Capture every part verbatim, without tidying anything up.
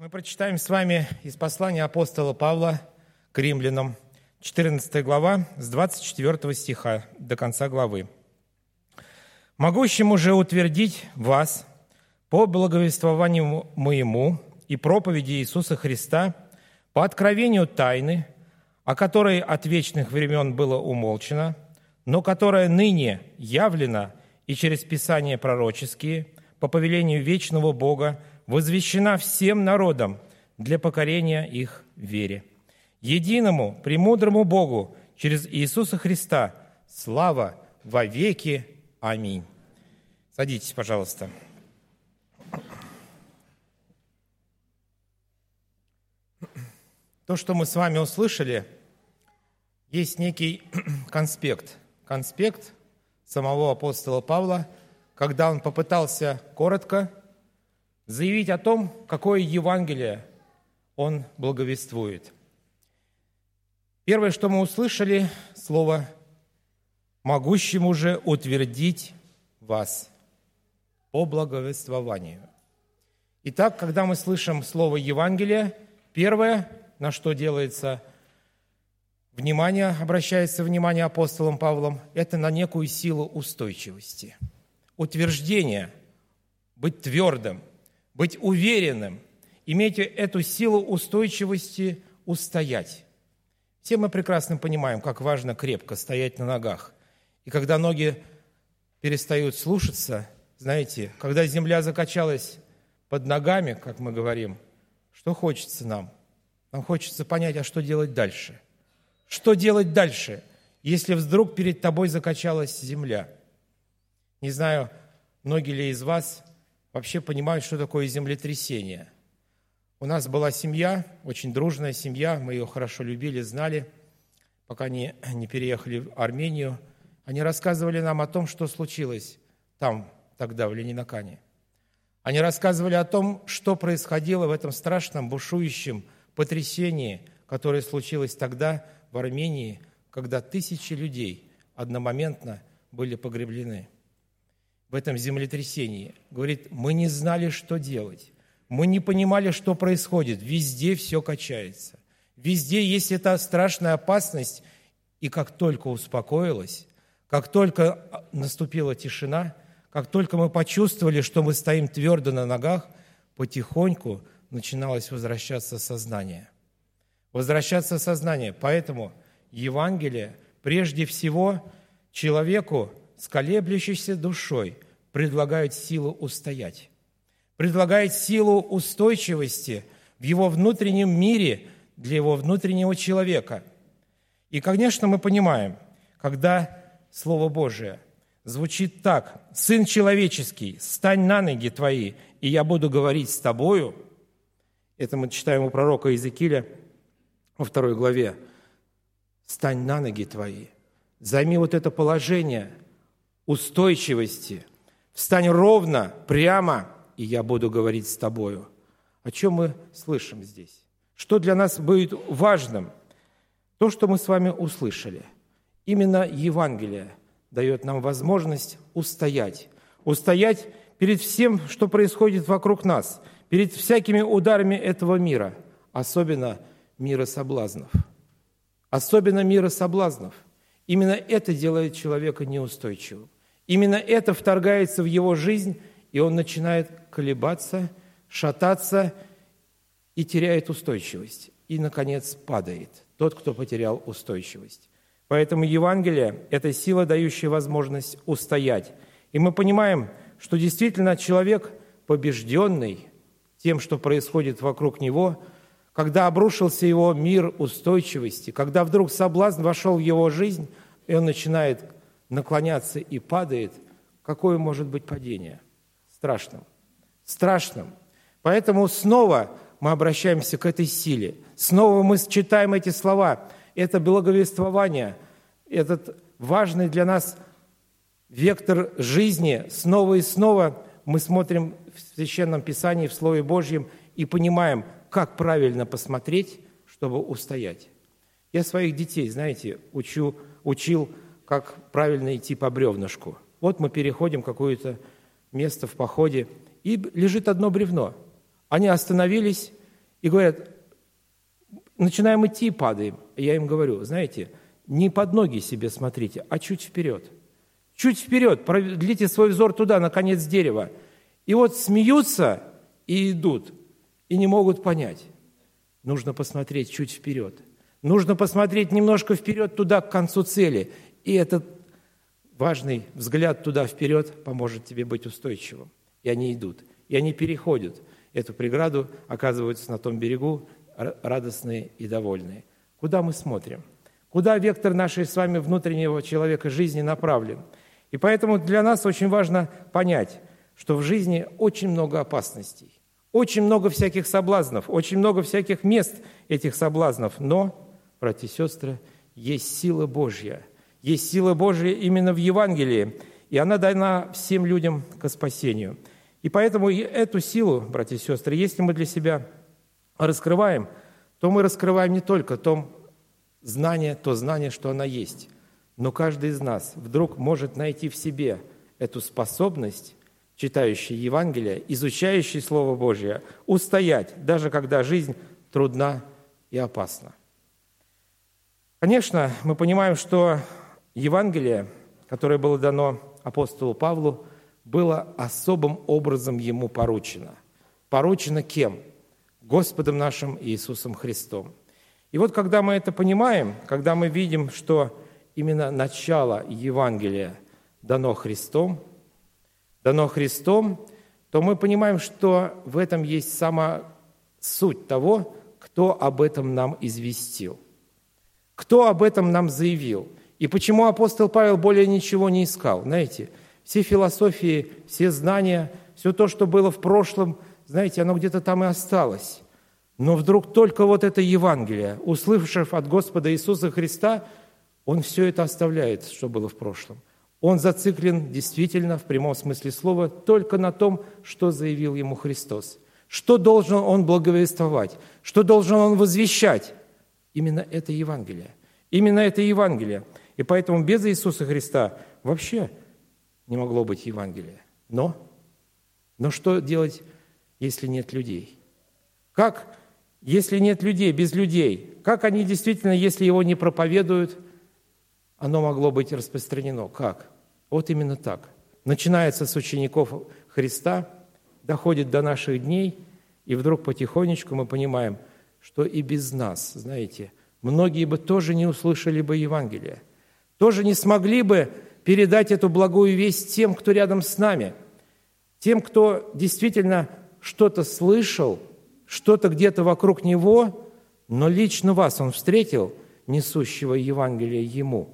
Мы прочитаем с вами из послания апостола Павла к римлянам, четырнадцатая глава, с двадцать четвёртого стиха до конца главы. «Могущему же утвердить вас по благовествованию моему и проповеди Иисуса Христа, по откровению тайны, о которой от вечных времен было умолчено, но которая ныне явлена и через Писания пророческие, по повелению вечного Бога, возвещена всем народам для покорения их вере. Единому, премудрому Богу через Иисуса Христа слава во веки. Аминь». Садитесь, пожалуйста. То, что мы с вами услышали, есть некий конспект. Конспект самого апостола Павла, когда он попытался коротко заявить о том, какое Евангелие он благовествует. Первое, что мы услышали, слово «могущему же утвердить вас по благовествованию». Итак, когда мы слышим слово «Евангелие», первое, на что делается внимание, обращается внимание апостолом Павлом, это на некую силу устойчивости, утверждение, быть твердым, быть уверенным, иметь эту силу устойчивости устоять. Все мы прекрасно понимаем, как важно крепко стоять на ногах. И когда ноги перестают слушаться, знаете, когда земля закачалась под ногами, как мы говорим, что хочется нам? Нам хочется понять, а что делать дальше? Что делать дальше, если вдруг перед тобой закачалась земля? Не знаю, многие ли из вас вообще понимают, что такое землетрясение. У нас была семья, очень дружная семья, мы ее хорошо любили, знали, пока не, не переехали в Армению. Они рассказывали нам о том, что случилось там, тогда, в Ленинакане. Они рассказывали о том, что происходило в этом страшном бушующем потрясении, которое случилось тогда в Армении, когда тысячи людей одномоментно были погреблены. В этом землетрясении. Говорит, мы не знали, что делать. Мы не понимали, что происходит. Везде все качается. Везде есть эта страшная опасность. И как только успокоилась, как только наступила тишина, как только мы почувствовали, что мы стоим твердо на ногах, потихоньку начиналось возвращаться сознание. Возвращаться сознание. Поэтому Евангелие прежде всего человеку с колеблющейся душой предлагает силу устоять, предлагает силу устойчивости в его внутреннем мире для его внутреннего человека. И, конечно, мы понимаем, когда Слово Божие звучит так: «Сын человеческий, стань на ноги твои, и я буду говорить с тобою». Это мы читаем у пророка Иезекииля во второй главе. «Стань на ноги твои». Займи вот это положение устойчивости. Встань ровно, прямо, и я буду говорить с тобою. О чем мы слышим здесь? Что для нас будет важным? То, что мы с вами услышали. Именно Евангелие дает нам возможность устоять. Устоять перед всем, что происходит вокруг нас, перед всякими ударами этого мира, особенно мира соблазнов. Особенно мира соблазнов. Именно это делает человека неустойчивым. Именно это вторгается в его жизнь, и он начинает колебаться, шататься и теряет устойчивость. И, наконец, падает тот, кто потерял устойчивость. Поэтому Евангелие – это сила, дающая возможность устоять. И мы понимаем, что действительно человек, побежденный тем, что происходит вокруг него, когда обрушился его мир устойчивости, когда вдруг соблазн вошел в его жизнь, и он начинает наклоняться и падает, какое может быть падение? Страшным. Страшным. Поэтому снова мы обращаемся к этой силе. Снова мы читаем эти слова. Это благовествование, этот важный для нас вектор жизни. Снова и снова мы смотрим в Священном Писании, в Слове Божьем и понимаем, как правильно посмотреть, чтобы устоять. Я своих детей, знаете, учу, учил, как правильно идти по бревнышку. Вот мы переходим какое-то место в походе, и лежит одно бревно. Они остановились, И говорят, начинаем идти и падаем. Я им говорю, знаете, не под ноги себе смотрите, а чуть вперед. Чуть вперед, продлите свой взор туда, на конец дерева. И вот смеются и идут, и не могут понять. Нужно посмотреть чуть вперед. Нужно посмотреть немножко вперед туда, к концу цели. И этот важный взгляд туда вперед поможет тебе быть устойчивым. И они идут, и они переходят эту преграду, оказываются на том берегу, радостные и довольные. Куда мы смотрим? Куда вектор нашей с вами внутреннего человека жизни направлен? И поэтому для нас очень важно понять, что в жизни очень много опасностей, очень много всяких соблазнов, очень много всяких мест этих соблазнов. Но, братья и сестры, есть сила Божья. Есть сила Божья именно в Евангелии, и она дана всем людям ко спасению. И поэтому и эту силу, братья и сестры, если мы для себя раскрываем, то мы раскрываем не только то знание, то знание, что она есть, но каждый из нас вдруг может найти в себе эту способность, читающий Евангелие, изучающий Слово Божье, устоять, даже когда жизнь трудна и опасна. Конечно, мы понимаем, что Евангелие, которое было дано апостолу Павлу, было особым образом ему поручено. Поручено кем? Господом нашим Иисусом Христом. И вот когда мы это понимаем, когда мы видим, что именно начало Евангелия дано Христом, дано Христом, то мы понимаем, что в этом есть сама суть того, кто об этом нам известил, кто об этом нам заявил. И почему апостол Павел более ничего не искал? Знаете, все философии, все знания, все то, что было в прошлом, знаете, оно где-то там и осталось. Но вдруг только вот это Евангелие, услышав от Господа Иисуса Христа, он все это оставляет, что было в прошлом. Он зациклен действительно, в прямом смысле слова, только на том, что заявил ему Христос. Что должен он благовествовать, что должен он возвещать. Именно это Евангелие. Именно это Евангелие. И поэтому без Иисуса Христа вообще не могло быть Евангелия. Но, но что делать, если нет людей? Как, если нет людей, без людей? Как они действительно, если его не проповедуют, оно могло быть распространено? Как? Вот именно так. Начинается с учеников Христа, доходит до наших дней, и вдруг потихонечку мы понимаем, что и без нас, знаете, многие бы тоже не услышали бы Евангелие, тоже не смогли бы передать эту благую весть тем, кто рядом с нами, тем, кто действительно что-то слышал, что-то где-то вокруг него, но лично вас он встретил, несущего Евангелие ему,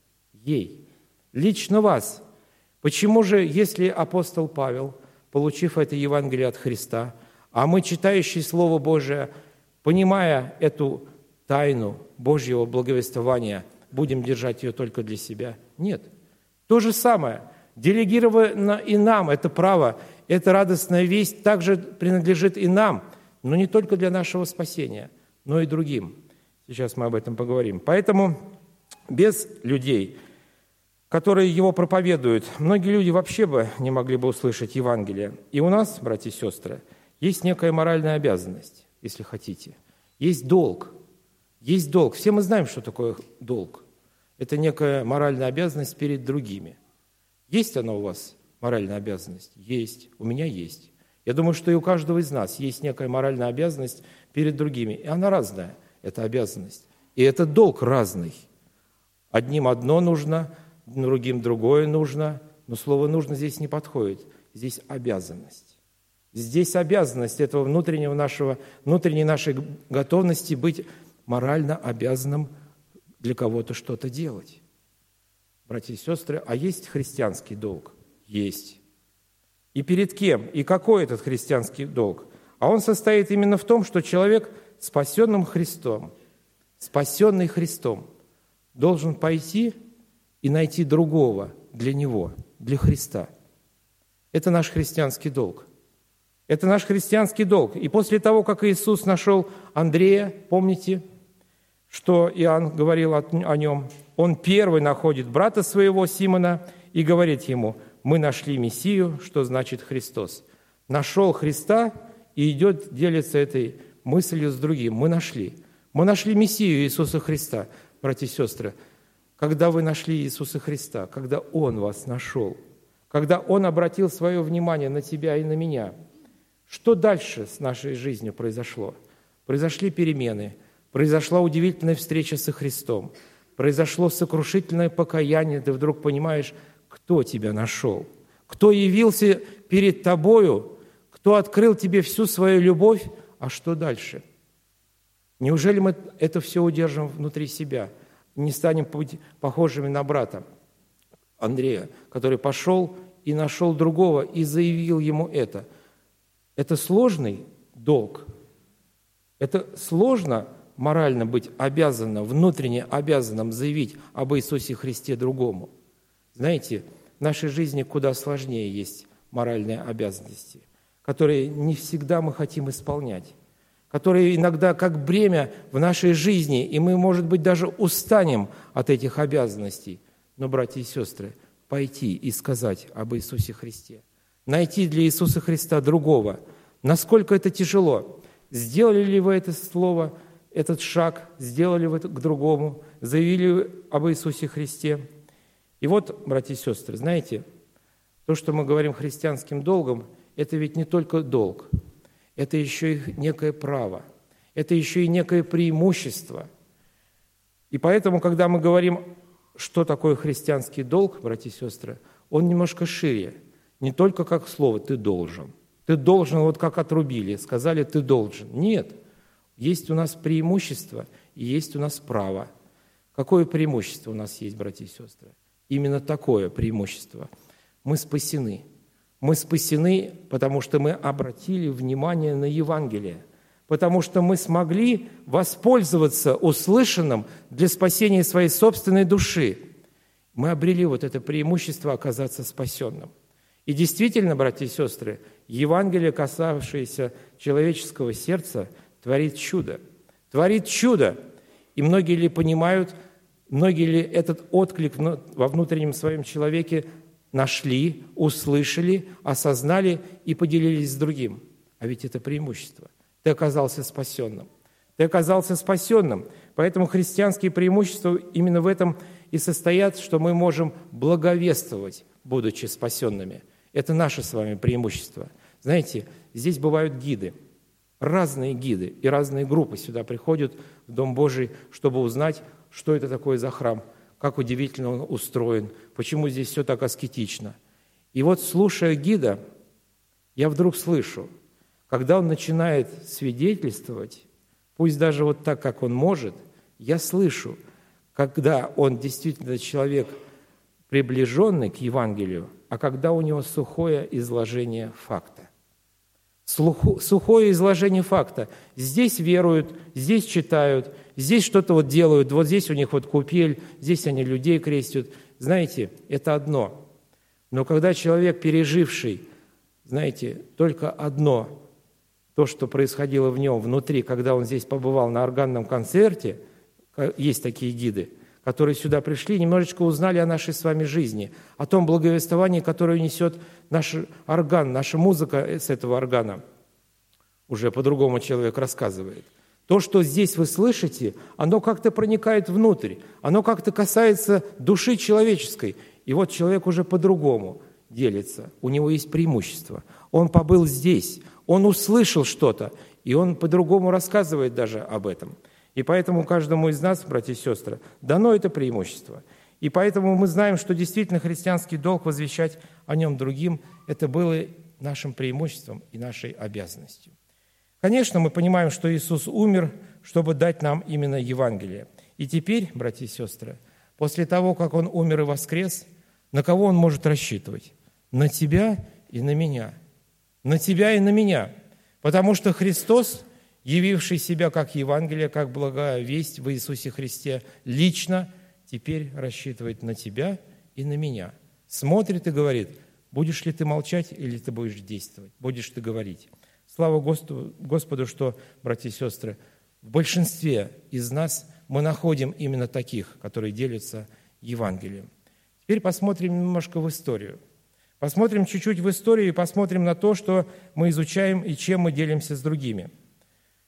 ей, лично вас. Почему же, если апостол Павел, получив это Евангелие от Христа, а мы, читающие Слово Божие, понимая эту тайну Божьего благовествования, будем держать ее только для себя? Нет. То же самое. Делегировано и нам это право, эта радостная весть также принадлежит и нам, но не только для нашего спасения, но и другим. Сейчас мы об этом поговорим. Поэтому без людей, которые его проповедуют, многие люди вообще бы не могли бы услышать Евангелие. И у нас, братья и сестры, есть некая моральная обязанность, если хотите. Есть долг. Есть долг. Все мы знаем, что такое долг. Это некая моральная обязанность перед другими. Есть она у вас, моральная обязанность? Есть. У меня есть. Я думаю, что и у каждого из нас есть некая моральная обязанность перед другими. И она разная, эта обязанность. И этот долг разный. Одним одно нужно, другим другое нужно. Но слово «нужно» здесь не подходит. Здесь обязанность. Здесь обязанность этого внутреннего нашего, внутренней нашей готовности быть морально обязанным для кого-то что-то делать. Братья и сестры, а есть христианский долг? Есть. И перед кем? И какой этот христианский долг? А он состоит именно в том, что человек, спасенным Христом, спасенный Христом, должен пойти и найти другого для него, для Христа. Это наш христианский долг. Это наш христианский долг. И после того, как Иисус нашел Андрея, помните, что Иоанн говорил о нем, он первый находит брата своего Симона и говорит ему: мы нашли Мессию, что значит Христос. Нашел Христа и идет делиться этой мыслью с другим. Мы нашли. Мы нашли Мессию Иисуса Христа, братья и сестры. Когда вы нашли Иисуса Христа, когда Он вас нашел, когда Он обратил свое внимание на тебя и на меня, что дальше с нашей жизнью произошло? Произошли перемены, произошла удивительная встреча со Христом, произошло сокрушительное покаяние, ты вдруг понимаешь, кто тебя нашел, кто явился перед тобою, кто открыл тебе всю свою любовь, а что дальше? Неужели мы это все удержим внутри себя, не станем похожими на брата Андрея, который пошел и нашел другого и заявил ему это? Это сложный долг. Это сложно морально быть обязанным, внутренне обязанным заявить об Иисусе Христе другому. Знаете, в нашей жизни куда сложнее есть моральные обязанности, которые не всегда мы хотим исполнять, которые иногда как бремя в нашей жизни, и мы, может быть, даже устанем от этих обязанностей. Но, братья и сестры, пойти и сказать об Иисусе Христе, найти для Иисуса Христа другого. Насколько это тяжело? Сделали ли вы это слово, этот шаг, сделали вы это к другому, заявили об Иисусе Христе? И вот, братья и сестры, знаете, то, что мы говорим христианским долгом, это ведь не только долг, это еще и некое право, это еще и некое преимущество. И поэтому, когда мы говорим, что такое христианский долг, братья и сестры, он немножко шире, не только как слово «ты должен». Ты должен, вот как отрубили, сказали «ты должен». Нет, есть у нас преимущество и есть у нас право. Какое преимущество у нас есть, братья и сестры? Именно такое преимущество. Мы спасены. Мы спасены, потому что мы обратили внимание на Евангелие, потому что мы смогли воспользоваться услышанным для спасения своей собственной души. Мы обрели вот это преимущество оказаться спасенным. И действительно, братья и сестры, Евангелие, касавшееся человеческого сердца, творит чудо. Творит чудо. И многие ли понимают, многие ли этот отклик во внутреннем своем человеке нашли, услышали, осознали и поделились с другим. А ведь это преимущество. Ты оказался спасенным. Ты оказался спасенным. Поэтому христианские преимущества именно в этом и состоят, что мы можем благовествовать, будучи спасенными. Это наше с вами преимущество. Знаете, здесь бывают гиды, разные гиды и разные группы сюда приходят в Дом Божий, чтобы узнать, что это такое за храм, как удивительно он устроен, почему здесь все так аскетично. И вот, слушая гида, я вдруг слышу, когда он начинает свидетельствовать, пусть даже вот так, как он может, я слышу, когда он действительно человек, приближенный к Евангелию, а когда у него сухое изложение факта. Сухое изложение факта. Здесь веруют, здесь читают, здесь что-то вот делают, вот здесь у них вот купель, здесь они людей крестят. Знаете, это одно. Но когда человек, переживший, знаете, только одно, то, что происходило в нем внутри, когда он здесь побывал на органном концерте, есть такие гиды, которые сюда пришли, немножечко узнали о нашей с вами жизни, о том благовествовании, которое несет наш орган, наша музыка с этого органа. Уже по-другому человек рассказывает. То, что здесь вы слышите, оно как-то проникает внутрь, оно как-то касается души человеческой. И вот человек уже по-другому делится, у него есть преимущество. Он побыл здесь, он услышал что-то, и он по-другому рассказывает даже об этом. И поэтому каждому из нас, братья и сестры, дано это преимущество. И поэтому мы знаем, что действительно христианский долг возвещать о нем другим, это было нашим преимуществом и нашей обязанностью. Конечно, мы понимаем, что Иисус умер, чтобы дать нам именно Евангелие. И теперь, братья и сестры, после того, как Он умер и воскрес, на кого Он может рассчитывать? На тебя и на меня. На тебя и на меня. Потому что Христос, явивший себя как Евангелие, как благая весть в Иисусе Христе, лично теперь рассчитывает на тебя и на меня. Смотрит и говорит, будешь ли ты молчать или ты будешь действовать, будешь ты говорить. Слава Господу, Господу, что, братья и сестры, в большинстве из нас мы находим именно таких, которые делятся Евангелием. Теперь посмотрим немножко в историю. Посмотрим чуть-чуть в историю и посмотрим на то, что мы изучаем и чем мы делимся с другими.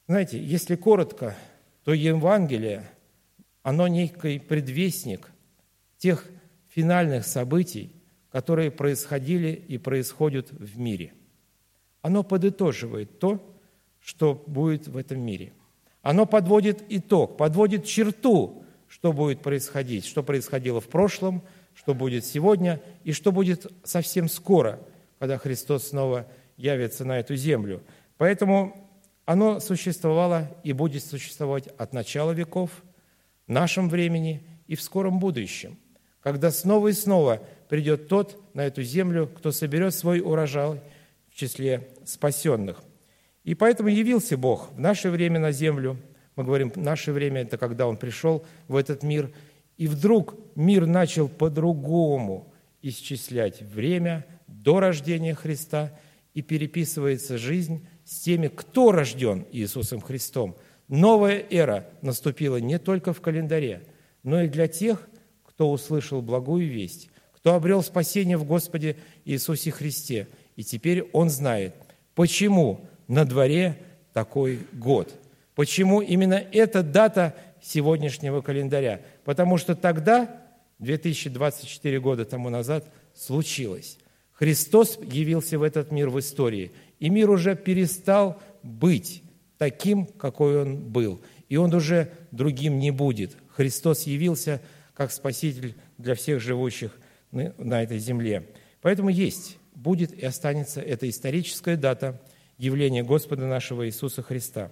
Знаете, если коротко, то Евангелие, оно некий предвестник тех финальных событий, которые происходили и происходят в мире. Оно подытоживает то, что будет в этом мире. Оно подводит итог, подводит черту, что будет происходить, что происходило в прошлом, что будет сегодня и что будет совсем скоро, когда Христос снова явится на эту землю. Поэтому оно существовало и будет существовать от начала веков, в нашем времени и в скором будущем, когда снова и снова придет тот на эту землю, кто соберет свой урожай в числе спасенных. И поэтому явился Бог в наше время на землю. Мы говорим, наше время – это когда Он пришел в этот мир. И вдруг мир начал по-другому исчислять время до рождения Христа, и переписывается жизнь с теми, кто рожден Иисусом Христом. Новая эра наступила не только в календаре, но и для тех, кто услышал благую весть, кто обрел спасение в Господе Иисусе Христе. И теперь он знает, почему на дворе такой год. Почему именно эта дата сегодняшнего календаря? Потому что тогда, две тысячи двадцать четыре года тому назад, случилось. Христос явился в этот мир в истории, и мир уже перестал быть таким, какой он был. И он уже другим не будет. Христос явился как Спаситель для всех живущих на этой земле. Поэтому есть, будет и останется эта историческая дата явления Господа нашего Иисуса Христа.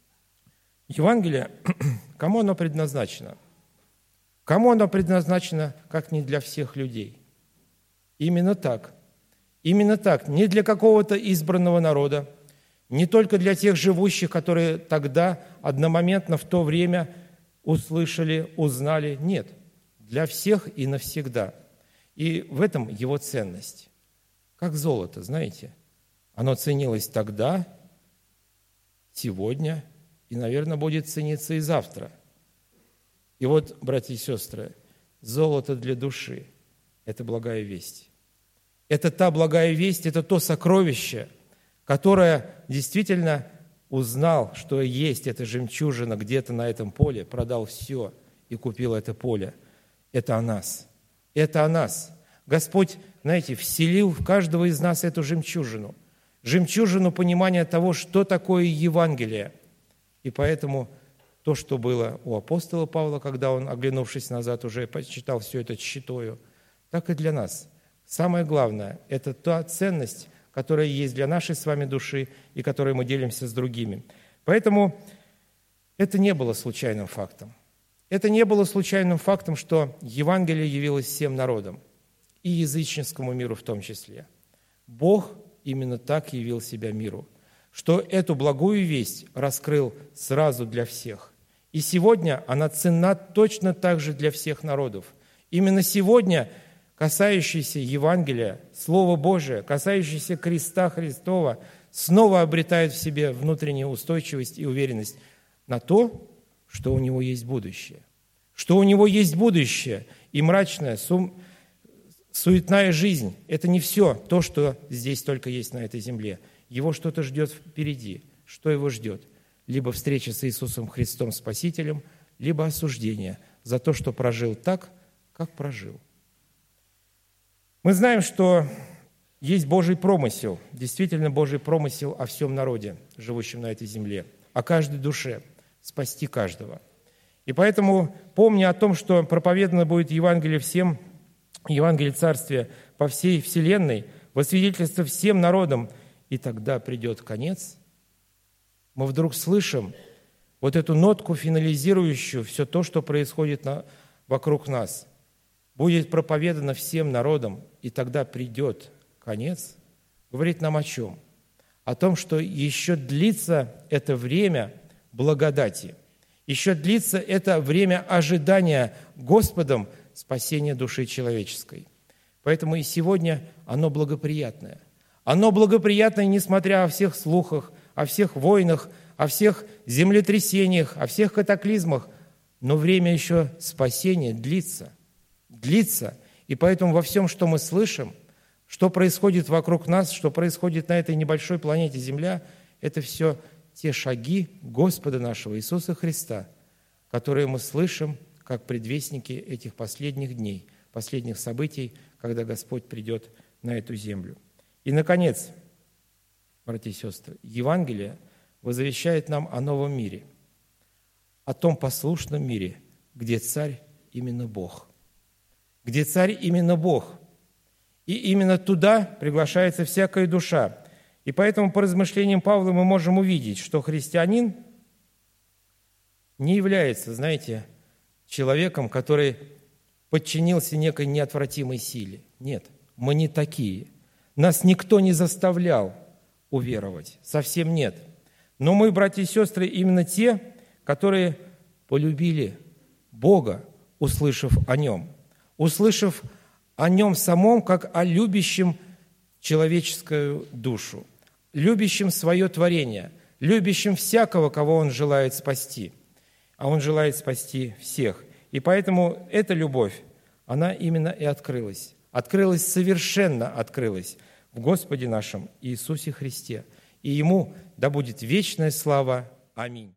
Евангелие, кому оно предназначено? Кому оно предназначено, как не для всех людей? Именно так. Именно так. Не для какого-то избранного народа, не только для тех живущих, которые тогда одномоментно в то время услышали, узнали. Нет. Для всех и навсегда. И в этом его ценность. Как золото, знаете. Оно ценилось тогда, сегодня, и, наверное, будет цениться и завтра. И вот, братья и сестры, золото для души – это благая весть. Это та благая весть, это то сокровище, которое действительно узнал, что есть эта жемчужина где-то на этом поле, продал все и купил это поле. Это о нас. Это о нас. Господь, знаете, вселил в каждого из нас эту жемчужину. Жемчужину понимания того, что такое Евангелие. И поэтому то, что было у апостола Павла, когда он, оглянувшись назад, уже почитал все это тщетою, так и для нас. Самое главное – это та ценность, которая есть для нашей с вами души и которой мы делимся с другими. Поэтому это не было случайным фактом. Это не было случайным фактом, что Евангелие явилось всем народам, и языческому миру в том числе. Бог именно так явил себя миру, что эту благую весть раскрыл сразу для всех. И сегодня она ценна точно так же для всех народов. Именно сегодня касающийся Евангелия, Слова Божия, касающийся креста Христова, снова обретает в себе внутреннюю устойчивость и уверенность на то, что у него есть будущее. Что у него есть будущее, и мрачная, сум... суетная жизнь – это не все то, что здесь только есть на этой земле. Его что-то ждет впереди. Что его ждет? Либо встреча с Иисусом Христом Спасителем, либо осуждение за то, что прожил так, как прожил. Мы знаем, что есть Божий промысел, действительно Божий промысел о всем народе, живущем на этой земле, о каждой душе, спасти каждого. И поэтому, помня о том, что проповедано будет Евангелие всем, Евангелие Царствия по всей вселенной, во свидетельство всем народам, и тогда придет конец, мы вдруг слышим вот эту нотку, финализирующую все то, что происходит на, вокруг нас. Будет проповедано всем народам, и тогда придет конец. Говорит нам о чем? О том, что еще длится это время благодати. Еще длится это время ожидания Господом спасения души человеческой. Поэтому и сегодня оно благоприятное. Оно благоприятное, несмотря о всех слухах, о всех войнах, о всех землетрясениях, о всех катаклизмах. Но время еще спасения длится. Длится. И поэтому во всем, что мы слышим, что происходит вокруг нас, что происходит на этой небольшой планете Земля, это все те шаги Господа нашего Иисуса Христа, которые мы слышим как предвестники этих последних дней, последних событий, когда Господь придет на эту землю. И, наконец, братья и сестры, Евангелие возвещает нам о новом мире, о том послушном мире, где царь именно Бог. Где царь именно Бог. И именно туда приглашается всякая душа. И поэтому по размышлениям Павла мы можем увидеть, что христианин не является, знаете, человеком, который подчинился некой неотвратимой силе. Нет, мы не такие. Нас никто не заставлял уверовать. Совсем нет. Но мы, братья и сестры, именно те, которые полюбили Бога, услышав о Нем. Услышав о Нем самом, как о любящем человеческую душу, любящем свое творение, любящем всякого, кого Он желает спасти. А Он желает спасти всех. И поэтому эта любовь, она именно и открылась. Открылась, совершенно открылась в Господе нашем Иисусе Христе. И Ему да будет вечная слава. Аминь.